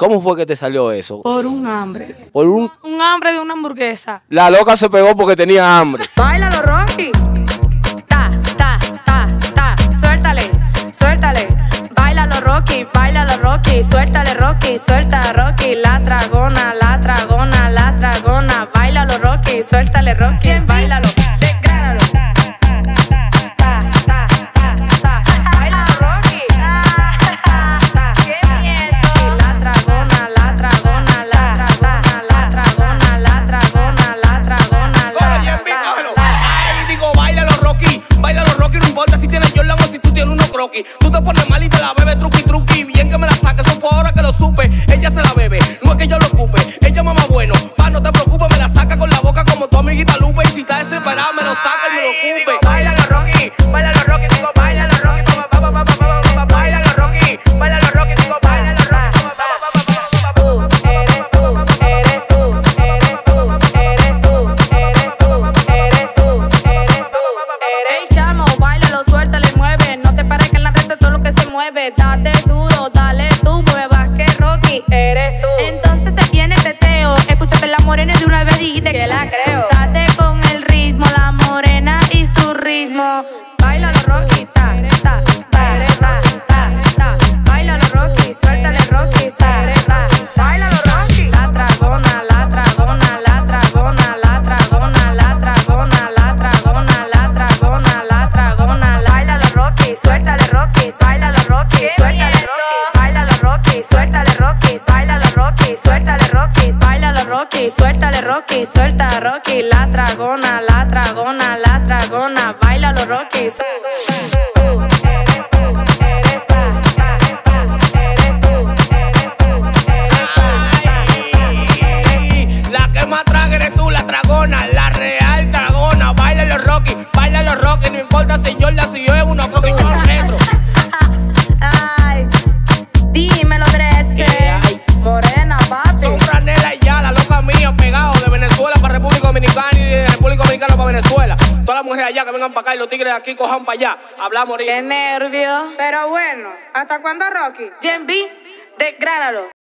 ¿Cómo fue que te salió eso? Por un hambre. Por un hambre de una hamburguesa. La loca se pegó porque tenía hambre. Báilalo, Rocky. Ta, ta, ta, ta. Suéltale, suéltale. Báilalo, Rocky, suéltale, Rocky, suelta, Rocky. La dragona, la dragona, la dragona. Báilalo, Rocky, suéltale, Rocky. Báilalo, desgránalo. Báilalo, Rocky. Qué miedo. La dragona, la dragona, la dragona, la dragona, la dragona, la dragona. Ay, digo, báilalo, Rocky, no importa si tienes Jordan o si tú tienes unos croquis. Tú te pones mal y te la bebes truqui, truqui. Bien que me la saque, eso fue ahora que lo supe. Ella se la bebe, no es que yo lo ocupe. Ella mamá bueno, pa, no te preocupes, me la saca con la boca como tu amiguita Lupe. Y si está desesperada, me lo saca y me lo ocupe. Báilalo, Rocky, digo, báilalo, Rocky. Báilalo, Rocky, digo, báilalo, Rocky. Date duro, dale tú, mueve más que Rocky. Eres tú. Entonces se viene el teteo. Escúchate la morena de una vez dijiste que la creo. Date con el ritmo, la morena y su ritmo. Báilalo, Rocky, ta, ta, ta, ta, ta, ta. Báilalo, Rocky, suéltale, Rocky, sale, ta. Báilalo, Rocky. La dragona, la dragona, la dragona, la dragona, la dragona, la dragona, la dragona, la dragona. Báilalo, Rocky, suéltale, Rocky, báilalo, Rocky, suéltale, Rocky, báilalo, Rocky, suéltale, Rocky, báilalo, Rocky, suéltale, Rocky, báilalo, Rocky, suéltale, Rocky, suelta, Rocky, la dragona, la dragona, la dragona, báilalo, Rocky. La que más traga eres tú, la dragona, la real dragona. Báilalo, Rocky, no importa si Jordan, si yo es una croquis retro. Ay, dímelo, Drexel. Morena, papi. Son Franela y ya, la loca mía, pegado de Venezuela para República Dominicana y de República Dominicana para Venezuela. Todas las mujeres allá que vengan para acá y los tigres de aquí cojan para allá. Hablamos ahorita. Qué nervio. Pero bueno, ¿hasta cuándo, Rocky? Jen B, desgránalo.